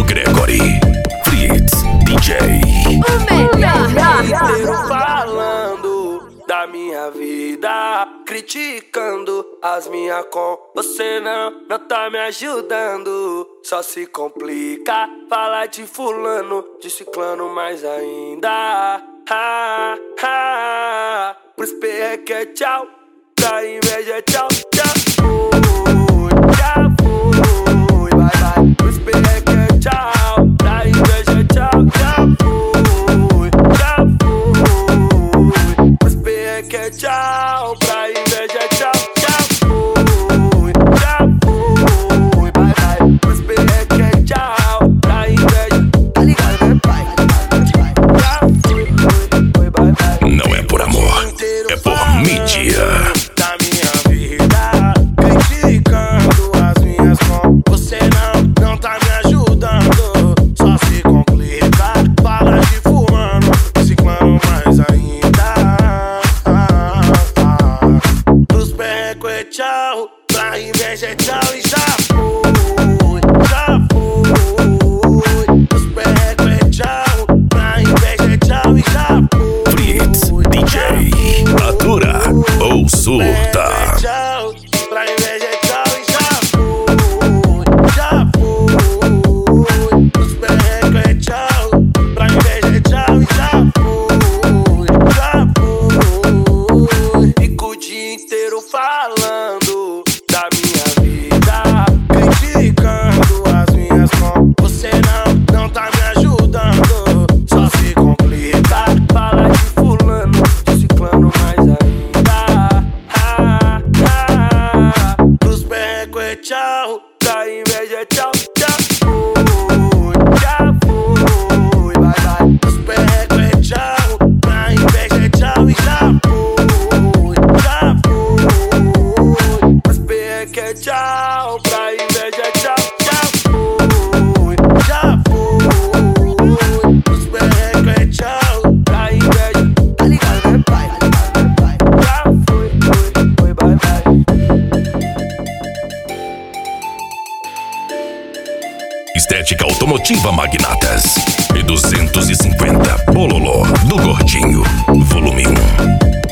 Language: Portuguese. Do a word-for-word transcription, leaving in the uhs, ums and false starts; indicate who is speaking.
Speaker 1: Paulo Gregory, Fritz D J.
Speaker 2: O melhor
Speaker 3: inteiro falando da minha vida, criticando as minhas com. Você não, não tá me ajudando. Só se complica falar de fulano, de ciclano mais ainda. Ha, ha. Pros P é que é tchau, pra inveja é tchau, tchau. Fui, já fui, vai, vai. Pros P é que é tchau, pra inveja é tchau, já fui, já fui. Pros P é que é tchau, pra inveja é tchau, já fui, já fui, vai, vai. Pros P é que é tchau, pra inveja, tá ligado, né, pai? Já fui, fui, fui, vai, vai.
Speaker 1: Não é por amor, é por mídia.
Speaker 3: Da minha vida, criticando as minhas com. Você não, não tá me ajudando. Só se complica, fala de fulano, ciclano mais ainda. Pros perrecos é tchau, pra inveja é tchau e já fui, já fui. Pros perrecos é tchau, pra inveja é tchau e já fui.
Speaker 1: Fritz D J, atura ou surta.
Speaker 3: Tchau, pra inveja é tchau e já fui, já fui. Os perrecos é tchau, pra inveja é tchau e já fui, já fui. Fico o dia inteiro falando da minha vida, criticando as minhas com. Você não, não tá me ajudando. Só se complica, fala de fulano, de ciclano mais ainda. Ha, ha. Pros perrecos é tchau, pra inveja é tchau, já fui, já fui, vai, vai. Pros perrecos é tchau, pra inveja é tchau e já fui, já fui. Pros perrecos é tchau, pra inveja é tchau, já fui, já fui. Pros perrecos é tchau, pra inveja, tá ligado, né, pai? Já fui, fui, fui, vai, vai.
Speaker 1: Estética automotiva Magnatas e duzentos e cinquenta Bololô do Gordinho, volume um.